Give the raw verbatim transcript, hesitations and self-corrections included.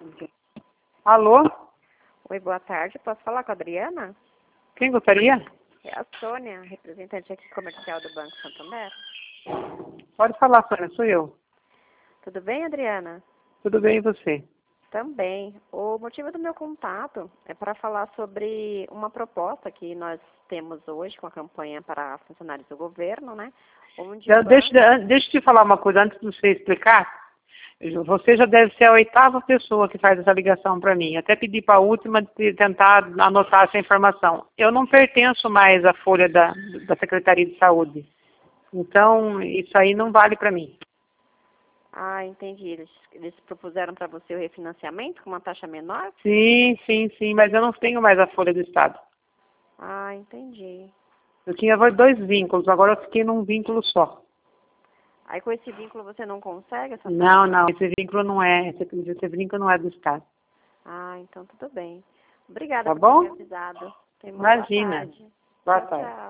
Alô? Oi, boa tarde. Posso falar com a Adriana? Quem gostaria? É a Sônia, representante aqui comercial do Banco Santander. Pode falar, Sônia, sou eu. Tudo bem, Adriana? Tudo bem e você? Também. O motivo do meu contato é para falar sobre uma proposta que nós temos hoje com a campanha para funcionários do governo, né? Onde Já, o deixa, banco... deixa eu te falar uma coisa antes de você explicar. Você já deve ser a oitava pessoa que faz essa ligação para mim. Até pedi para a última de tentar anotar essa informação. Eu não pertenço mais à folha da, da Secretaria de Saúde. Então, isso aí não vale para mim. Ah, entendi. Eles, eles propuseram para você o refinanciamento com uma taxa menor? Sim, sim, sim, mas eu não tenho mais a folha do Estado. Ah, entendi. Eu tinha dois vínculos, agora eu fiquei num vínculo só. Aí com esse vínculo você não consegue essa taxa? Não, não, esse vínculo não é, esse, esse vínculo não é do Estado. Ah, então tudo bem. Obrigada Tá por ter bom? me avisado. Tenha uma boa Imagina. tarde. Boa Tchau, tarde. tchau.